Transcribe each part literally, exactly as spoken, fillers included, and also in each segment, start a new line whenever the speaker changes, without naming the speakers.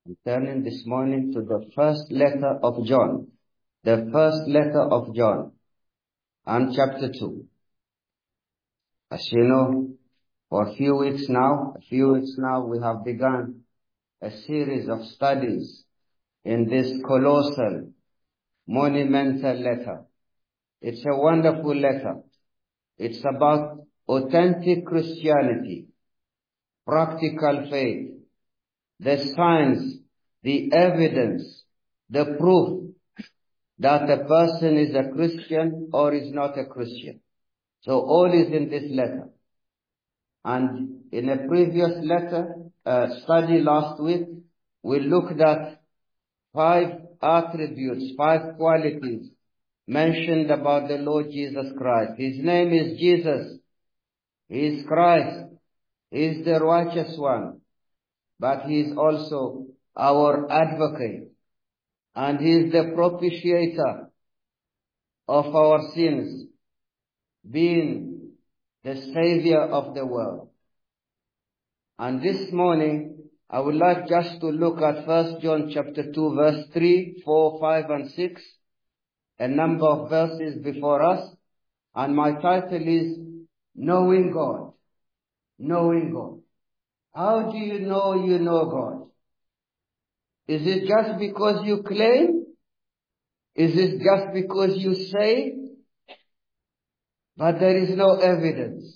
Turning this morning to the first letter of John, the first letter of John, and chapter two. As you know, for a few weeks now, a few weeks now, we have begun a series of studies in this colossal, monumental letter. It's a wonderful letter. It's about authentic Christianity, practical faith, the signs, the evidence, the proof that a person is a Christian or is not a Christian. So all is in this letter. And in a previous letter, uh, study last week, we looked at five attributes, five qualities mentioned about the Lord Jesus Christ. His name is Jesus. He is Christ. He is the righteous one. But he is also our advocate. And he is the propitiator of our sins, being the Savior of the world. And this morning, I would like just to look at First John chapter two, verse three, four, five, and six, a number of verses before us. And my title is Knowing God. Knowing God. How do you know you know God? Is it just because you claim? Is it just because you say? But there is no evidence.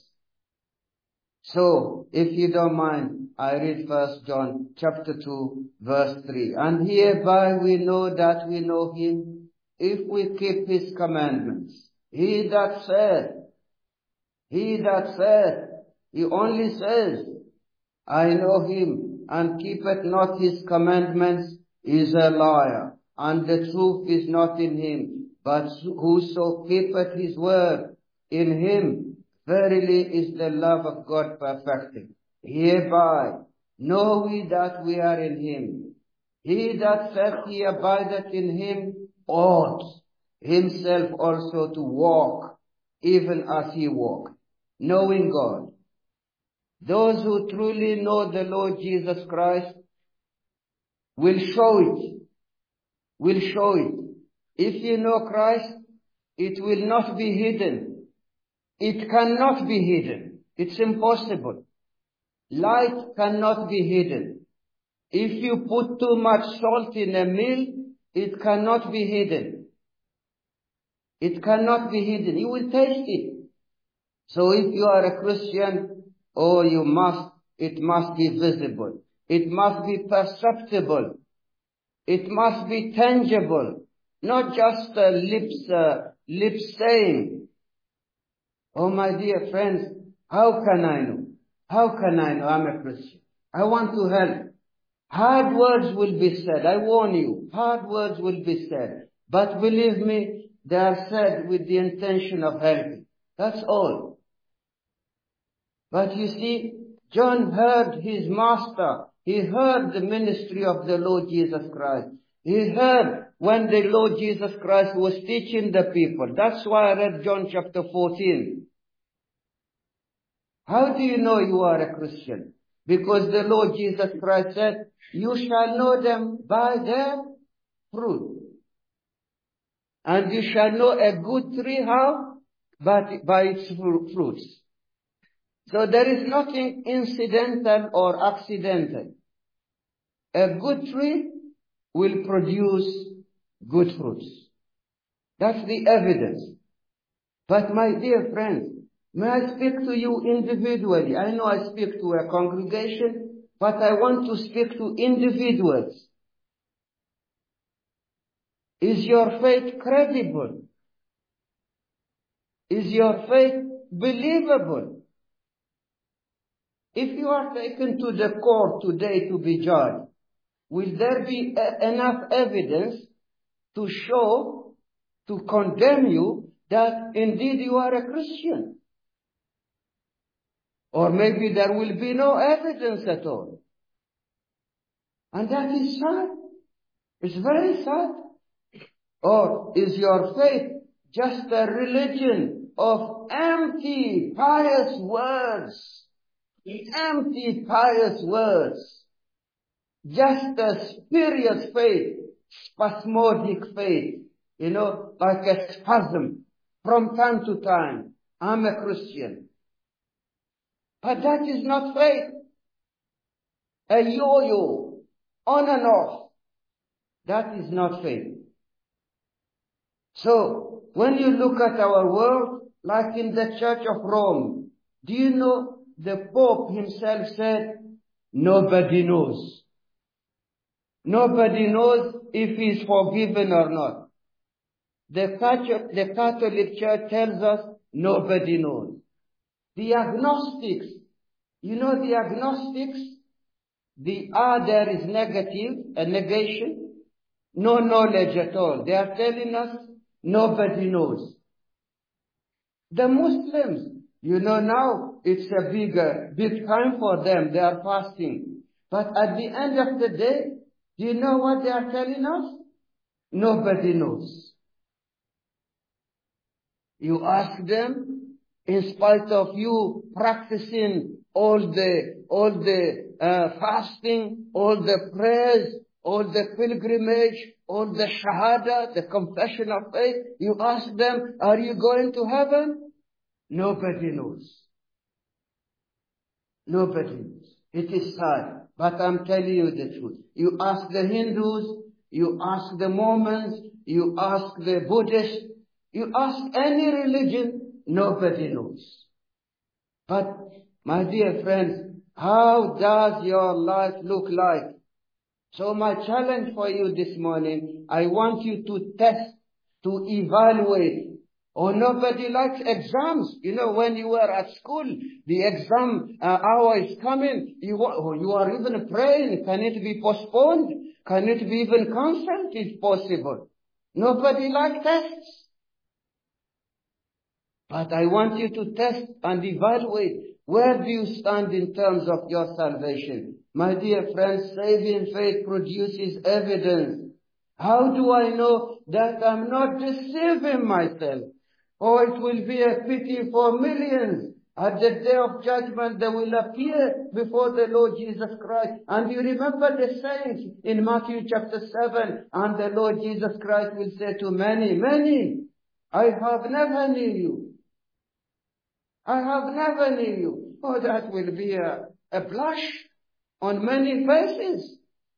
So, if you don't mind, I read First John chapter two, verse three. And hereby we know that we know him, if we keep his commandments. He that said, he that said, he only says, I know him, and keepeth not his commandments, is a liar, and the truth is not in him. But whoso keepeth his word, in him verily is the love of God perfected. Hereby know we that we are in him. He that saith he abideth in him ought himself also to walk, even as he walked, knowing God. Those who truly know the Lord Jesus Christ will show it, will show it. If you know Christ, it will not be hidden. It cannot be hidden. It's impossible. Light cannot be hidden. If you put too much salt in a meal, it cannot be hidden. It cannot be hidden. You will taste it. So if you are a Christian, oh, you must, it must be visible. It must be perceptible. It must be tangible. Not just a lips, uh, lip saying. Oh, my dear friends, how can I know? How can I know I'm a Christian? I want to help. Hard words will be said. I warn you, hard words will be said. But believe me, they are said with the intention of helping. That's all. But you see, John heard his master. He heard the ministry of the Lord Jesus Christ. He heard when the Lord Jesus Christ was teaching the people. That's why I read John chapter fourteen. How do you know you are a Christian? Because the Lord Jesus Christ said, you shall know them by their fruit. And you shall know a good tree how? But by its fruits. So there is nothing incidental or accidental. A good tree will produce good fruits. That's the evidence. But my dear friends, may I speak to you individually? I know I speak to a congregation, but I want to speak to individuals. Is your faith credible? Is your faith believable? If you are taken to the court today to be judged, will there be a- enough evidence to show, to condemn you that indeed you are a Christian? Or maybe there will be no evidence at all. And that is sad. It's very sad. Or is your faith just a religion of empty, pious words? Empty, pious words. just a spurious faith, spasmodic faith, you know, like a spasm from time to time. I'm a Christian. But that is not faith. A yo-yo, on and off. That is not faith. So, when you look at our world, like in the Church of Rome, do you know the Pope himself said, nobody knows. Nobody knows if he is forgiven or not. The Catholic, the Catholic Church tells us nobody knows. The agnostics, you know the agnostics, the R there is negative, a negation, no knowledge at all. They are telling us nobody knows. The Muslims, you know now, it's a bigger, big time for them. They are fasting. But at the end of the day, do you know what they are telling us? Nobody knows. You ask them, in spite of you practicing all the, all the uh, fasting, all the prayers, all the pilgrimage, all the shahada, the confession of faith, you ask them, are you going to heaven? Nobody knows. Nobody knows. It is sad, but I'm telling you the truth. You ask the Hindus, you ask the Mormons, you ask the Buddhists, you ask any religion, nobody knows. But, my dear friends, how does your life look like? So my challenge for you this morning, I want you to test, to evaluate. Oh, nobody likes exams. You know, when you were at school, the exam uh, hour is coming. You, oh, you are even praying. Can it be postponed? Can it be even cancelled if possible? Nobody likes tests. But I want you to test and evaluate. Where do you stand in terms of your salvation? My dear friends, saving faith produces evidence. How do I know that I'm not deceiving myself? Oh, it will be a pity for millions. At the day of judgment, they will appear before the Lord Jesus Christ. And you remember the saints in Matthew chapter seven, and the Lord Jesus Christ will say to many, many, I have never knew you. I have never knew you. Oh, that will be a, a blush on many faces.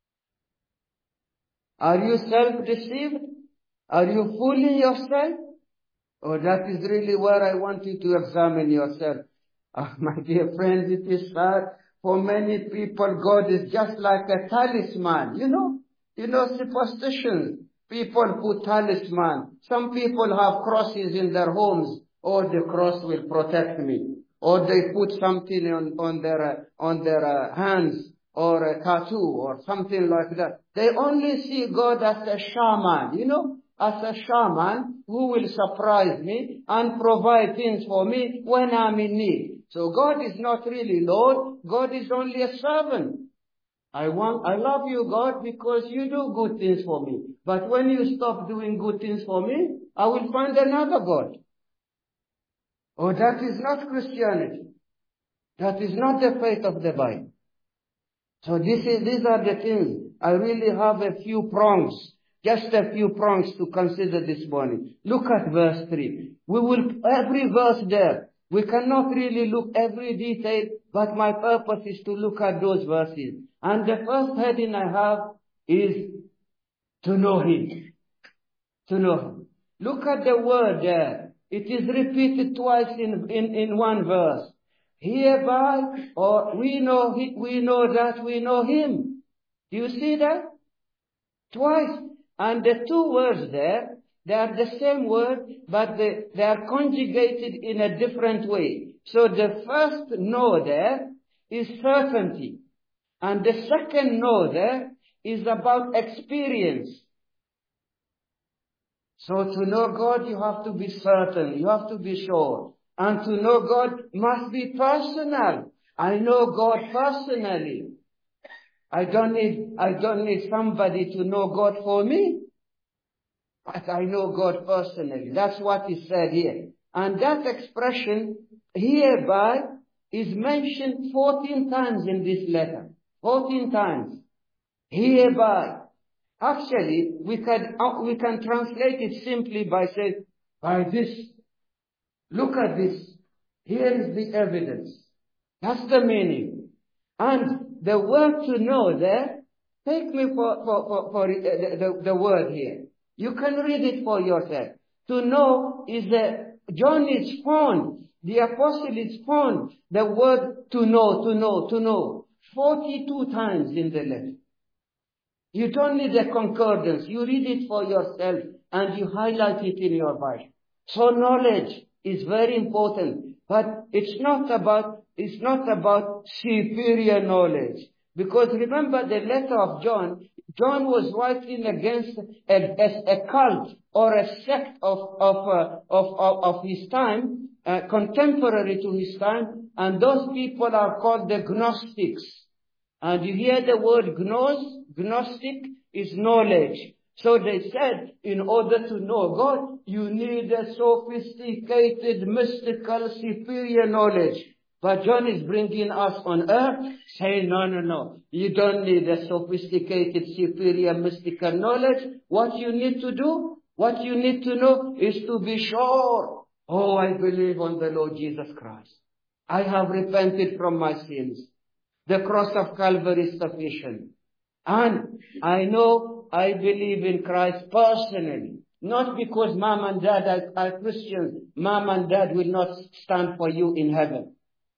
Are you self-deceived? Are you fooling yourself? Oh, that is really where I want you to examine yourself. Oh, my dear friends, it is sad. For many people, God is just like a talisman. You know, you know, superstitions. People put talisman. Some people have crosses in their homes. Oh, the cross will protect me. Or they put something on, on their, uh, on their uh, hands, or a tattoo, or something like that. They only see God as a shaman, you know, as a shaman who will surprise me and provide things for me when I'm in need. So God is not really Lord. God is only a servant. I want, I love you, God, because you do good things for me. But when you stop doing good things for me, I will find another God. Oh, that is not Christianity. That is not the faith of the Bible. So this is, these are the things. I really have a few prongs, just a few prongs to consider this morning. Look at verse three. We will, every verse there, we cannot really look every detail, but my purpose is to look at those verses. And the first heading I have is to know Him. To know Him. Look at the word there. It is repeated twice in, in, in one verse. Hereby, or we know, we know that we know Him. Do you see that? Twice. And the two words there, they are the same word, but they, they are conjugated in a different way. So the first know there is certainty. And the second know there is about experience. So to know God, you have to be certain. You have to be sure. And to know God must be personal. I know God personally. I don't need, I don't need somebody to know God for me. But I know God personally. That's what is said here. And that expression hereby is mentioned fourteen times in this letter. fourteen times. Hereby. Actually, we can, uh, we can translate it simply by saying, by this, look at this. Here is the evidence. That's the meaning. And the word to know there, take me for, for, for, for the, the, the word here. You can read it for yourself. To know is a, John is found, the apostle is found, the word to know, to know, to know, forty-two times in the letter. You don't need a concordance. You read it for yourself and you highlight it in your Bible. So knowledge is very important, but it's not about, it's not about superior knowledge. Because remember the letter of John, John was writing against a, a, a cult or a sect of, of, uh, of, of, of his time, uh, contemporary to his time, and those people are called the Gnostics. And you hear the word gnos, gnostic is knowledge. So they said, in order to know God, you need a sophisticated, mystical, superior knowledge. But John is bringing us on earth, saying, no, no, no. You don't need a sophisticated, superior, mystical knowledge. What you need to do, what you need to know is to be sure. Oh, I believe on the Lord Jesus Christ. I have repented from my sins. The cross of Calvary is sufficient. And I know I believe in Christ personally. Not because mom and dad are, are Christians. Mom and dad will not stand for you in heaven.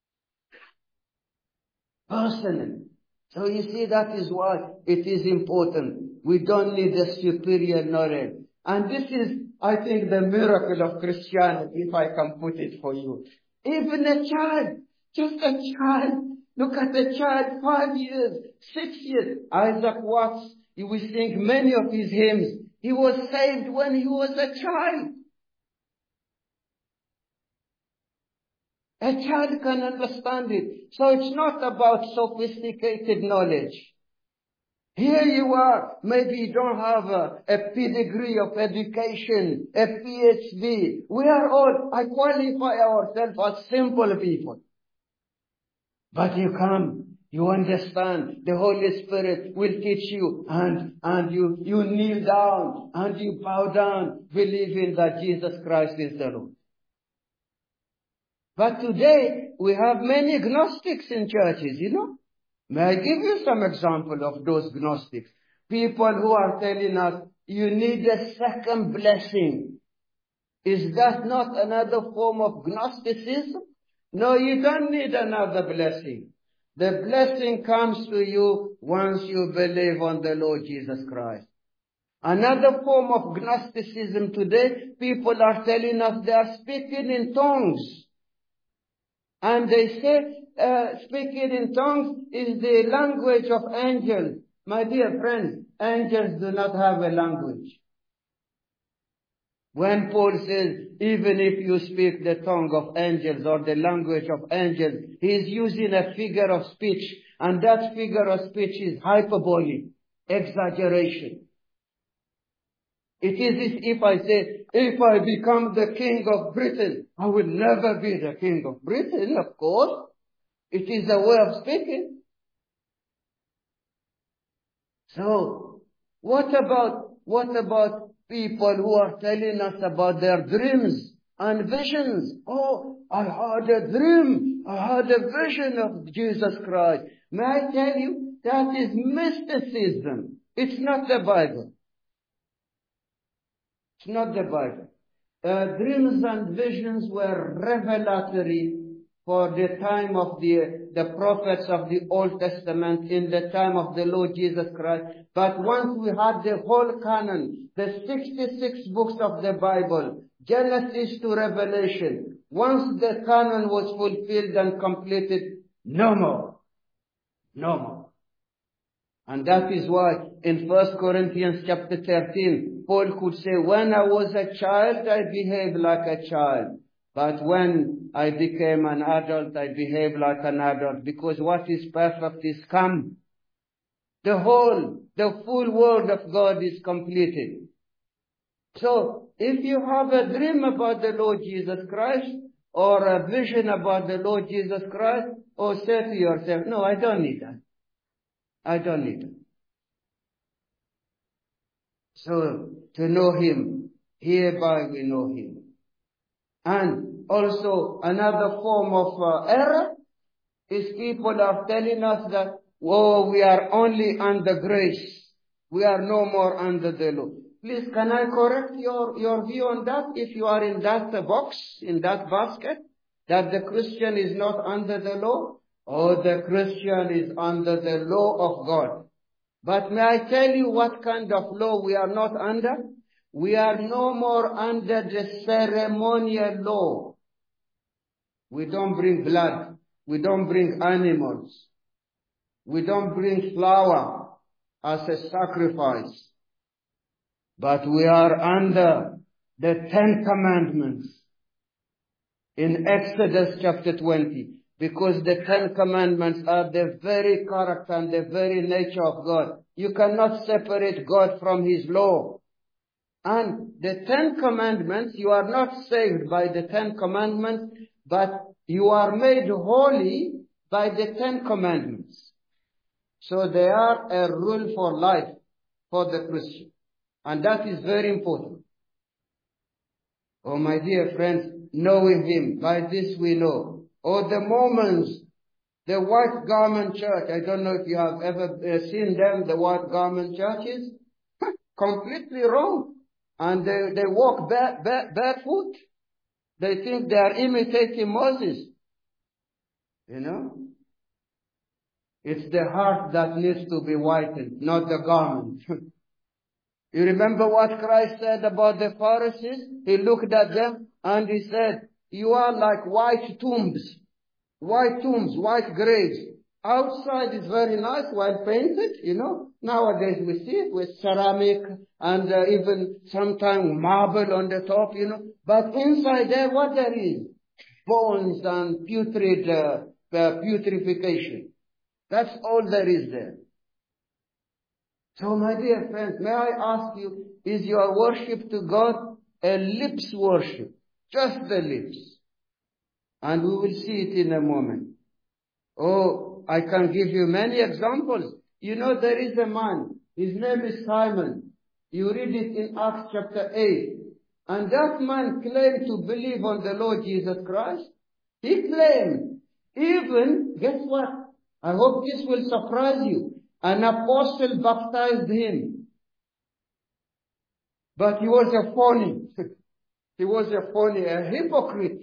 Personally. So you see, that is why it is important. We don't need a superior knowledge. And this is, I think, the miracle of Christianity, if I can put it for you. Even a child, just a child, look at the child, five years, six years. Isaac Watts, we sing many of his hymns. He was saved when he was a child. A child can understand it. So it's not about sophisticated knowledge. Here you are, maybe you don't have a, a pedigree of education, a P H D. We are all, I qualify ourselves as simple people. But you come, you understand, the Holy Spirit will teach you, and, and you, you kneel down, and you bow down, believing that Jesus Christ is the Lord. But today, we have many Gnostics in churches, you know. May I give you some example of those Gnostics? People who are telling us, you need a second blessing. Is that not another form of Gnosticism? No, you don't need another blessing. The blessing comes to you once you believe on the Lord Jesus Christ. Another form of Gnosticism today, people are telling us they are speaking in tongues. And they say, uh, speaking in tongues is the language of angels. My dear friends, angels do not have a language. When Paul says, even if you speak the tongue of angels or the language of angels, he is using a figure of speech. And that figure of speech is hyperbole, exaggeration. It is as if I say, if I become the king of Britain, I will never be the king of Britain, of course. It is a way of speaking. So, what about, what about people who are telling us about their dreams and visions? Oh, I had a dream. I had a vision of Jesus Christ. May I tell you, that is mysticism. It's not the Bible. It's not the Bible. Uh, dreams and visions were revelatory for the time of the, the prophets of the Old Testament, in the time of the Lord Jesus Christ. But once we had the whole canon, the sixty-six books of the Bible, Genesis to Revelation, once the canon was fulfilled and completed, no more. No more. And that is why in First Corinthians chapter thirteen, Paul could say, when I was a child, I behaved like a child. But when I became an adult, I behaved like an adult. Because what is perfect is come. The whole, the full word of God is completed. So, if you have a dream about the Lord Jesus Christ, or a vision about the Lord Jesus Christ, or say to yourself, no, I don't need that. I don't need it. So, to know him, hereby we know him. And also, another form of uh, error is people are telling us that, oh, we are only under grace. We are no more under the law. Please, can I correct your, your view on that? If you are in that box, in that basket, that the Christian is not under the law, or the Christian is under the law of God. But may I tell you what kind of law we are not under? We are no more under the ceremonial law. We don't bring blood. We don't bring animals. We don't bring flour as a sacrifice. But we are under the Ten Commandments in Exodus chapter twenty. Because the Ten Commandments are the very character and the very nature of God. You cannot separate God from His law. And the Ten Commandments, you are not saved by the Ten Commandments, but you are made holy by the Ten Commandments. So they are a rule for life for the Christian. And that is very important. Oh, my dear friends, knowing Him, by this we know. Or the Mormons, the white garment church. I don't know if you have ever uh, seen them, the white garment churches. Completely wrong. And they, they walk bare, bare, barefoot. They think they are imitating Moses. You know? It's the heart that needs to be whitened, not the garment. You remember what Christ said about the Pharisees? He looked at them and He said, you are like white tombs. White tombs, white graves. Outside is very nice, well painted, you know. Nowadays we see it with ceramic and uh, even sometimes marble on the top, you know. But inside there, what there is? Bones and putrid, uh, uh, putrefaction. That's all there is there. So my dear friends, may I ask you, is your worship to God a lips worship? Just the lips. And we will see it in a moment. Oh, I can give you many examples. You know, there is a man. His name is Simon. You read it in Acts chapter eight. And that man claimed to believe on the Lord Jesus Christ. He claimed. Even, guess what? I hope this will surprise you. An apostle baptized him. But he was a phony. He was a phony, a hypocrite.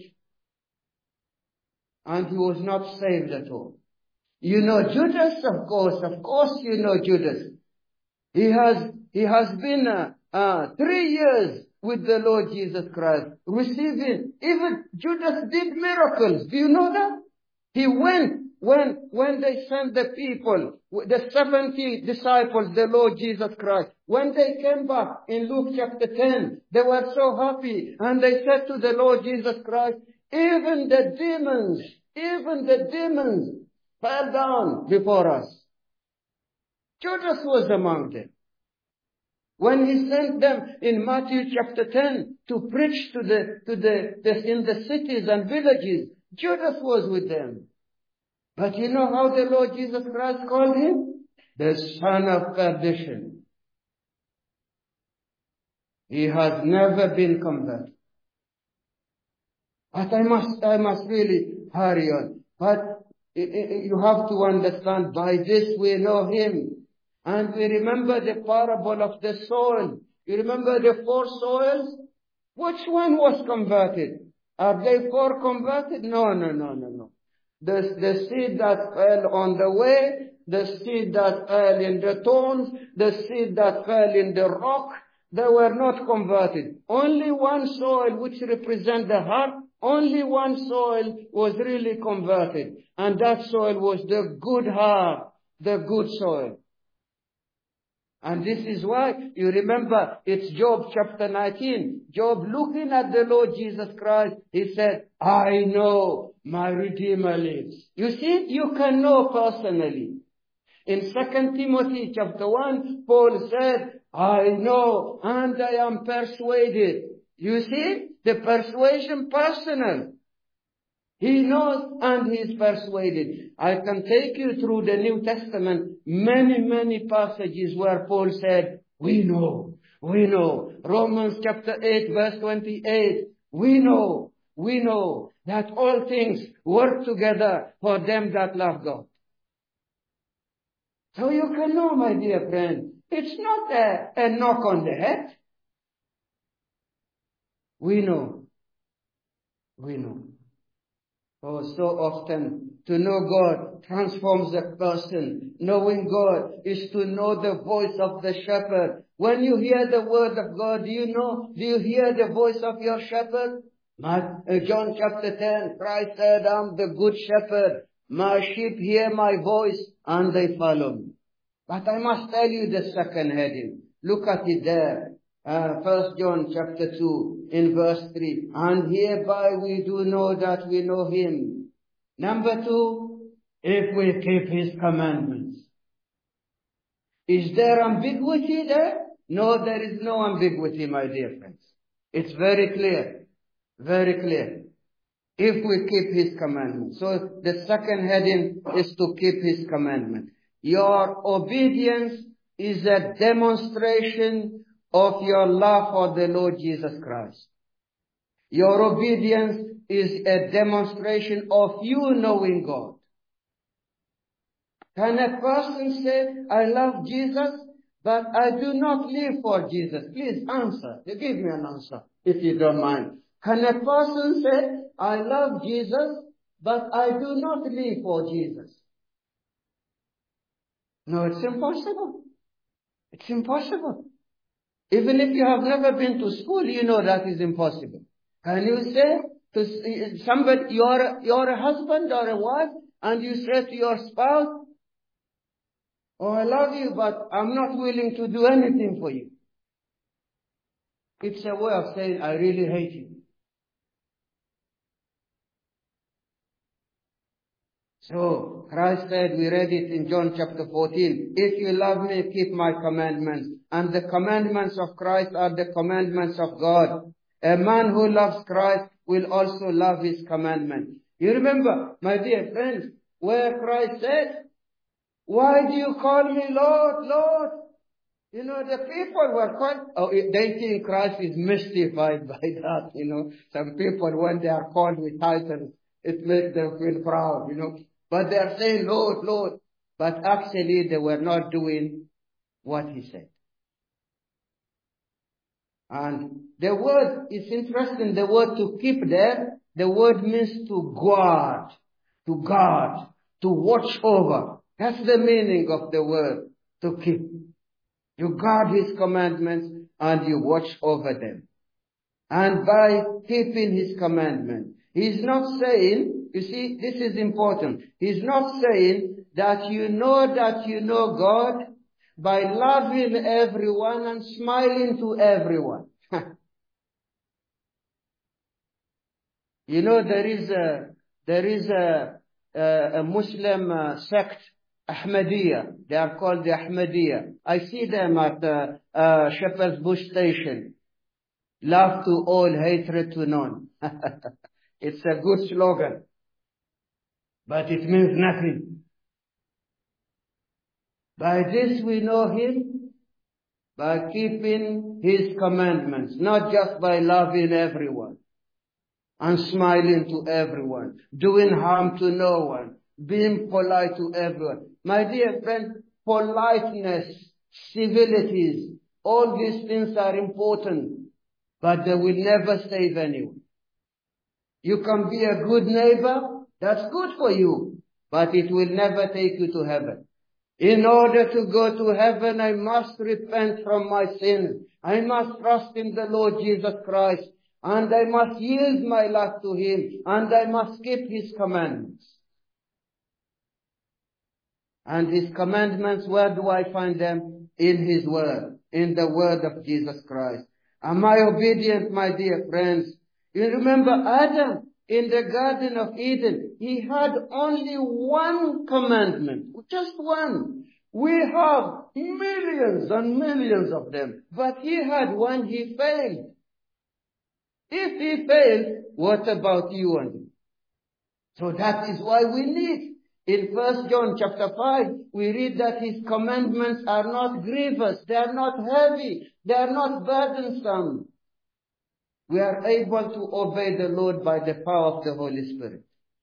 And he was not saved at all. You know Judas, of course, of course you know Judas. He has, he has been uh, uh, three years with the Lord Jesus Christ, receiving, even Judas did miracles. Do you know that? He went, when, when they sent the people, the seventy disciples, the Lord Jesus Christ, when they came back in Luke chapter ten, they were so happy, and they said to the Lord Jesus Christ, even the demons, even the demons fell down before us. Judas was among them. When He sent them in Matthew chapter ten to preach to the, to the, the, in the cities and villages, Judas was with them. But you know how the Lord Jesus Christ called him? The son of perdition. He has never been converted. But I must, I must really hurry on. But you have to understand, by this we know Him. And we remember the parable of the soil. You remember the four soils? Which one was converted? Are they four converted? No, no, no, no, no. The, the seed that fell on the way, the seed that fell in the thorns, the seed that fell in the rock, they were not converted. Only one soil, which represents the heart, only one soil was really converted. And that soil was the good heart, the good soil. And this is why, you remember, it's Job chapter nineteen. Job, looking at the Lord Jesus Christ, he said, I know my Redeemer lives. You see, you can know personally. In Second Timothy chapter one, Paul said, I know and I am persuaded. You see, the persuasion personal. He knows and he is persuaded. I can take you through the New Testament, many, many passages where Paul said, We know. We know. Romans chapter eight verse twenty-eight. We know. We know that all things work together for them that love God. So you can know, my dear friend, it's not a, a knock on the head. We know. We know. Oh, so often to know God transforms a person. Knowing God is to know the voice of the shepherd. When you hear the word of God, do you know, do you hear the voice of your shepherd? John chapter ten, Christ said, I'm the good shepherd. My sheep hear my voice and they follow me. But I must tell you the second heading. Look at it there. Uh, First John chapter two in verse three. And hereby we do know that we know him. Number two, if we keep his commandments. Is there ambiguity there? No, there is no ambiguity, my dear friends. It's very clear. Very clear. If we keep his commandments. So the second heading is to keep his commandments. Your obedience is a demonstration of your love for the Lord Jesus Christ. Your obedience is a demonstration of you knowing God. Can a person say, I love Jesus, but I do not live for Jesus? Please answer. Give me an answer, if you don't mind. Can a person say, I love Jesus, but I do not live for Jesus? No, it's impossible. It's impossible. Even if you have never been to school, you know that is impossible. Can you say to somebody, you're, you're a husband or a wife, and you say to your spouse, oh, I love you, but I'm not willing to do anything for you. It's a way of saying, I really hate you. So, Christ said, we read it in John chapter fourteen, if you love me, keep my commandments. And the commandments of Christ are the commandments of God. A man who loves Christ will also love his commandments. You remember, my dear friends, where Christ said, why do you call me Lord, Lord? You know, the people were called, oh, they think Christ is mystified by that, you know. Some people, when they are called with titles, it makes them feel proud, you know. But they are saying, Lord, Lord. But actually, they were not doing what he said. And the word is interesting, the word to keep there, the word means to guard, to guard, to watch over. That's the meaning of the word, to keep. You guard his commandments and you watch over them. And by keeping his commandments, he's not saying, you see, this is important. He's not saying that you know that you know God by loving everyone and smiling to everyone. You know, there is a, there is a, a, a Muslim uh, sect, Ahmadiyya. They are called the Ahmadiyya. I see them at uh, uh, Shepherd's Bush Station. Love to all, hatred to none. It's a good slogan, but it means nothing. By this we know him, by keeping his commandments, not just by loving everyone and smiling to everyone, doing harm to no one, being polite to everyone. My dear friend, politeness, civilities, all these things are important, but they will never save anyone. You can be a good neighbor, that's good for you, but it will never take you to heaven. In order to go to heaven, I must repent from my sins. I must trust in the Lord Jesus Christ, and I must yield my life to him, and I must keep his commandments. And his commandments, where do I find them? In his word, in the word of Jesus Christ. Am I obedient, my dear friends? You remember Adam in the Garden of Eden, he had only one commandment, just one. We have millions and millions of them, but he had one, he failed. If he failed, what about you and me? So that is why we need In First John chapter five, we read that his commandments are not grievous, they are not heavy, they are not burdensome. We are able to obey the Lord by the power of the Holy Spirit.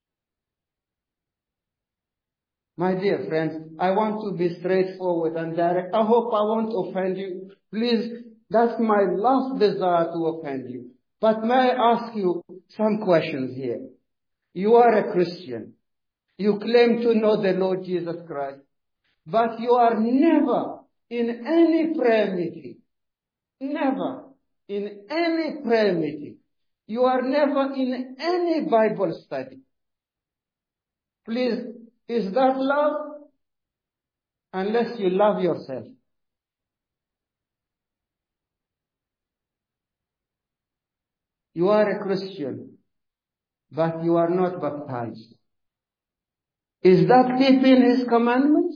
My dear friends, I want to be straightforward and direct. I hope I won't offend you. Please, that's my last desire to offend you. But may I ask you some questions here? You are a Christian. You claim to know the Lord Jesus Christ. But you are never in any prayer meeting. Never in any prayer meeting. You are never in any Bible study. Please, is that love? Unless you love yourself. You are a Christian, but you are not baptized. Is that keeping his commandments?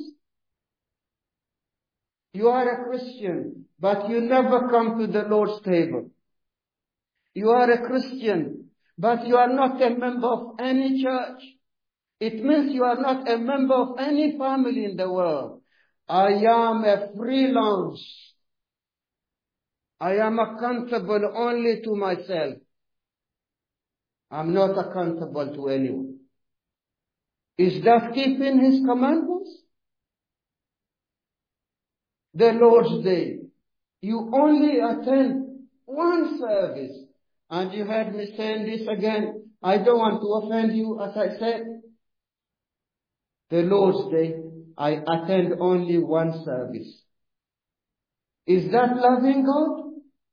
You are a Christian, but you never come to the Lord's table. You are a Christian, but you are not a member of any church. It means you are not a member of any family in the world. I am a freelance. I am accountable only to myself. I'm not accountable to anyone. Is that keeping his commandments? The Lord's Day. You only attend one service. And you heard me saying this again. I don't want to offend you, as I said. The Lord's Day, I attend only one service. Is that loving God?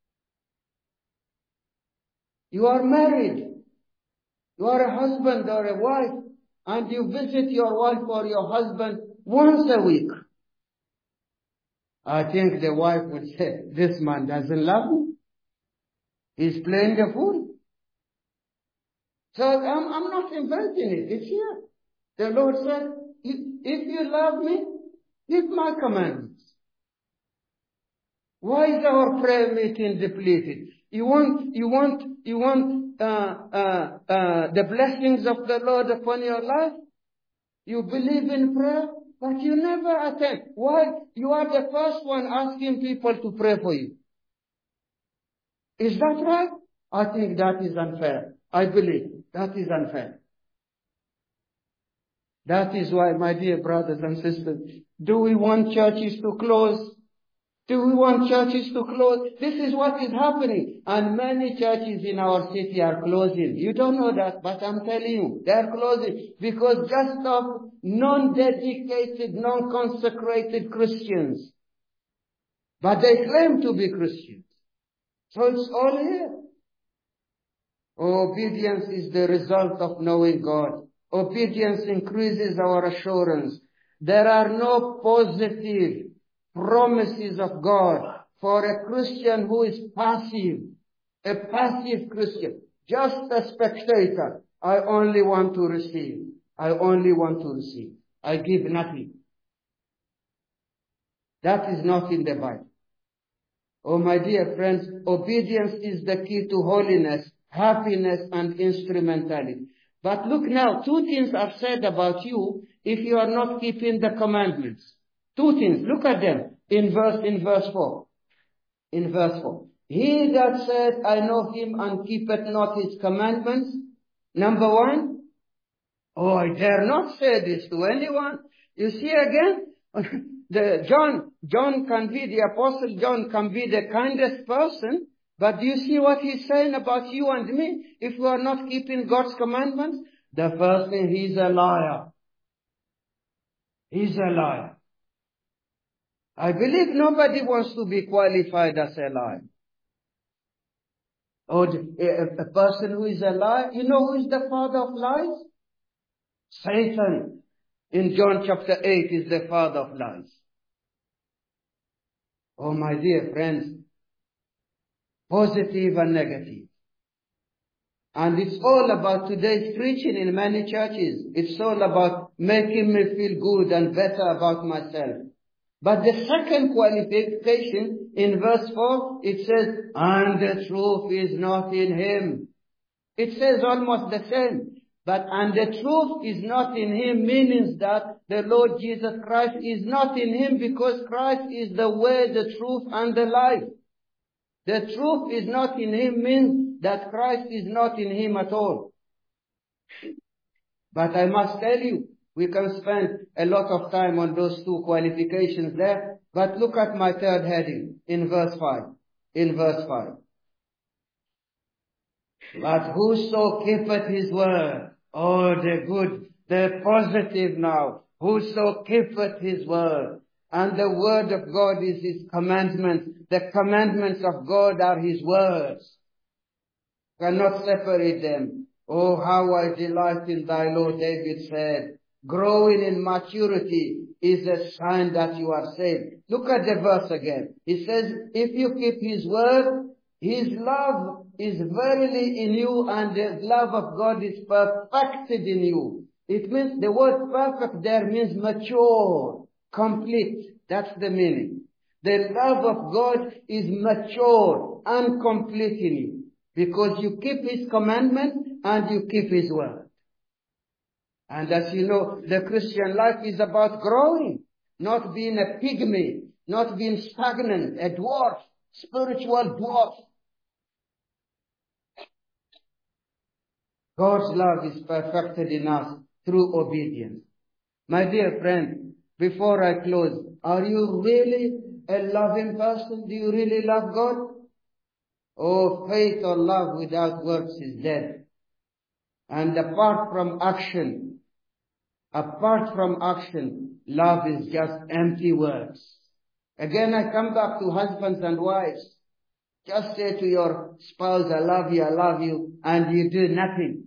You are married. You are a husband or a wife, and you visit your wife or your husband once a week. I think the wife would say, this man doesn't love me. He's playing the fool. So I'm, I'm not inventing it. It's here. The Lord said, if you love me, keep my commandments. Why is our prayer meeting depleted? You want, you want, you want uh, uh, uh, the blessings of the Lord upon your life? You believe in prayer, but you never attend. Why? You are the first one asking people to pray for you. Is that right? I think that is unfair. I believe that is unfair. That is why, my dear brothers and sisters, do we want churches to close? Do we want churches to close? This is what is happening. And many churches in our city are closing. You don't know that, but I'm telling you, they are closing because just of non-dedicated, non-consecrated Christians. But they claim to be Christians. So it's all here. Obedience is the result of knowing God. Obedience increases our assurance. There are no positive promises of God for a Christian who is passive, a passive Christian, just a spectator. I only want to receive. I only want to receive. I give nothing. That is not in the Bible. Oh, my dear friends, obedience is the key to holiness, happiness, and instrumentality. But look now, two things are said about you if you are not keeping the commandments. Two things. Look at them in verse, in verse four. In verse four. He that said, I know him and keepeth not his commandments. Number one. Oh, I dare not say this to anyone. You see again, the John, John can be, the Apostle John can be the kindest person. But do you see what he's saying about you and me? If we are not keeping God's commandments, the first thing, he's a liar. He's a liar. I believe nobody wants to be qualified as a liar. Or a, a person who is a liar, you know who is the father of lies? Satan. In John chapter eight is the father of lies. Oh, my dear friends, positive and negative. And it's all about today's preaching in many churches. It's all about making me feel good and better about myself. But the second qualification in verse four, it says, and the truth is not in him. It says almost the same. But, and the truth is not in him, meaning that the Lord Jesus Christ is not in him, because Christ is the way, the truth, and the life. The truth is not in him means that Christ is not in him at all. But I must tell you, we can spend a lot of time on those two qualifications there, but look at my third heading in verse five. In verse five. But whoso keepeth his word, oh, the good, the positive now, whoso keepeth his word, and the word of God is his commandments, the commandments of God are his words, cannot separate them. Oh, how I delight in thy law, David said. Growing in maturity is a sign that you are saved. Look at the verse again. He says, if you keep his word, his love is verily in you, and the love of God is perfected in you. It means, the word perfect there means mature, complete. That's the meaning. The love of God is mature and complete in you, because you keep his commandments and you keep his word. And as you know, the Christian life is about growing, not being a pygmy, not being stagnant, a dwarf, spiritual dwarf. God's love is perfected in us through obedience. My dear friend, before I close, are you really a loving person? Do you really love God? Oh, faith or love without works is dead. And apart from action, apart from action, love is just empty words. Again, I come back to husbands and wives. Just say to your spouse, I love you, I love you, and you do nothing.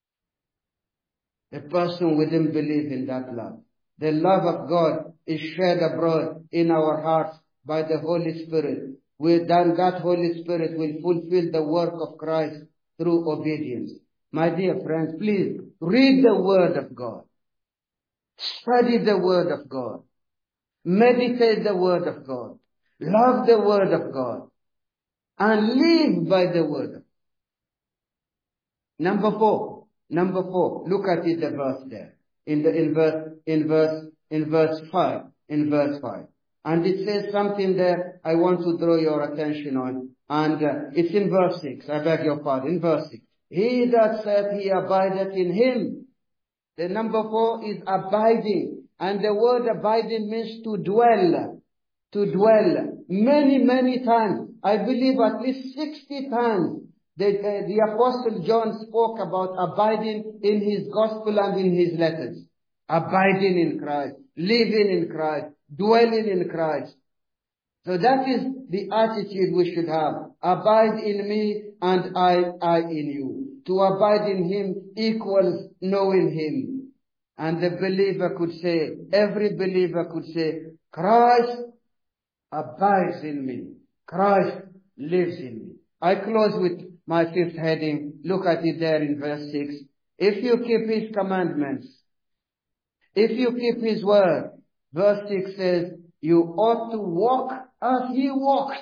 The person wouldn't believe in that love. The love of God is shed abroad in our hearts by the Holy Spirit. Then that Holy Spirit will fulfill the work of Christ through obedience. My dear friends, please read the Word of God. Study the Word of God. Meditate the Word of God. Love the Word of God. And live by the Word of God. Number four. Number four. Look at it, the verse there. In the, in verse, in verse, in verse five. In verse five. And it says something there I want to draw your attention on. And uh, it's in verse six. I beg your pardon. In verse six. He that saith he abideth in him. The number four is abiding. And the word abiding means to dwell. To dwell. Many, many times. I believe at least sixty times. The, uh, the Apostle John spoke about abiding in his gospel and in his letters. Abiding in Christ. Living in Christ. Dwelling in Christ. So that is the attitude we should have. Abide in me and I, I in you. To abide in him equals knowing him. And the believer could say, every believer could say, Christ abides in me. Christ lives in me. I close with my fifth heading. Look at it there in verse six. If you keep his commandments, if you keep his word, verse six says, you ought to walk as he walked.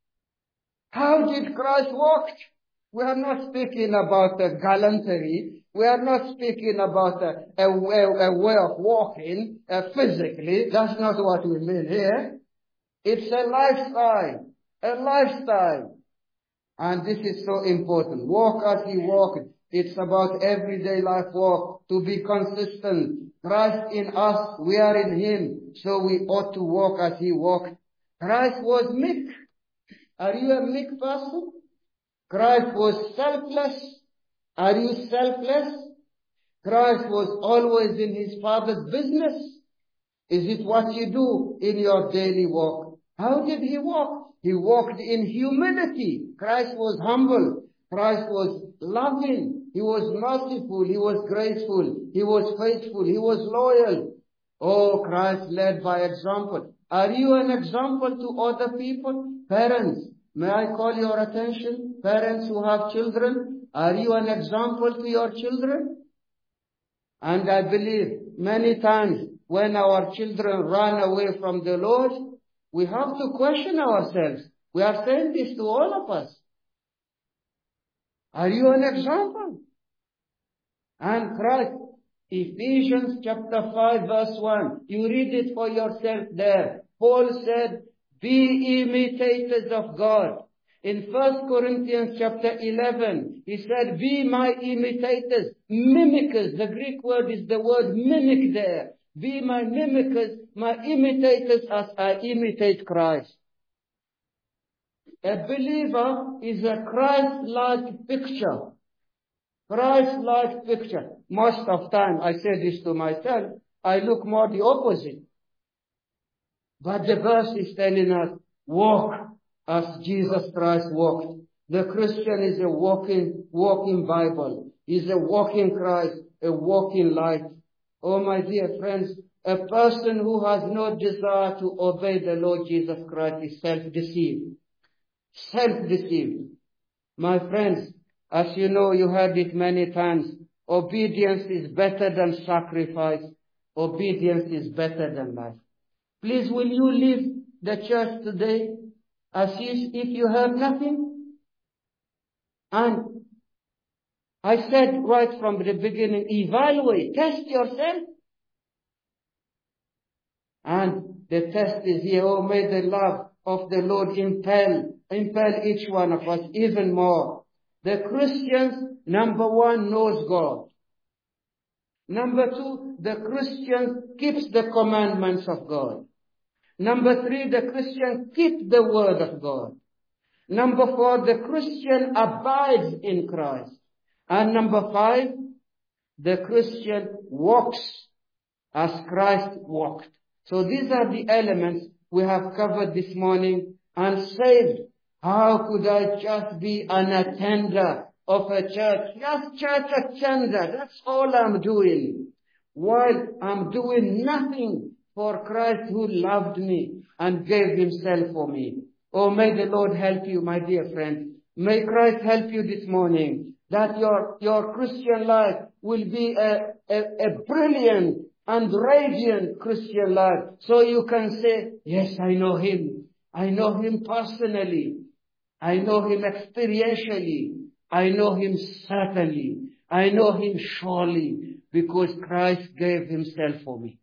How did Christ walk? We are not speaking about a gallantry. We are not speaking about a, a, way, a way of walking uh, physically. That's not what we mean here. It's a lifestyle. A lifestyle. And this is so important. Walk as he walked. It's about everyday life walk. To be consistent. Christ in us, we are in him. So we ought to walk as he walked. Christ was meek. Are you a meek person? Christ was selfless. Are you selfless? Christ was always in his Father's business. Is it what you do in your daily walk? How did he walk? He walked in humility. Christ was humble. Christ was loving. He was merciful. He was graceful. He was faithful. He was loyal. Oh, Christ led by example. Are you an example to other people? Parents, may I call your attention? Parents who have children, are you an example to your children? And I believe many times when our children run away from the Lord, we have to question ourselves. We are saying this to all of us. Are you an example? And Christ, Ephesians chapter five verse one, you read it for yourself there. Paul said, be imitators of God. In First Corinthians chapter eleven, he said, be my imitators, mimickers. The Greek word is the word mimic there. Be my mimickers, my imitators as I imitate Christ. A believer is a Christ-like picture. Christ-like picture. Most of time, I say this to myself, I look more the opposite. But the verse is telling us, walk as Jesus Christ walked. The Christian is a walking, walking Bible. He's a walking Christ, a walking light. Oh, my dear friends, a person who has no desire to obey the Lord Jesus Christ is self-deceived. Self-deceived. My friends, as you know, you heard it many times, obedience is better than sacrifice. Obedience is better than life. Please, will you leave the church today as if you have nothing? And I said right from the beginning, evaluate, test yourself. And the test is here. Oh, may the love of the Lord impel, impel each one of us even more. The Christian, number one, knows God. Number two, the Christian keeps the commandments of God. Number three, the Christian keeps the word of God. Number four, the Christian abides in Christ. And number five, the Christian walks as Christ walked. So these are the elements we have covered this morning. And saved, how could I just be an attender of a church? Just church attender, that's all I'm doing. While I'm doing nothing for Christ who loved me and gave himself for me. Oh, may the Lord help you, my dear friend. May Christ help you this morning, that your, your Christian life will be a, a, a brilliant and radiant Christian life. So you can say, yes, I know him. I know him personally. I know him experientially. I know him certainly. I know him surely, because Christ gave himself for me.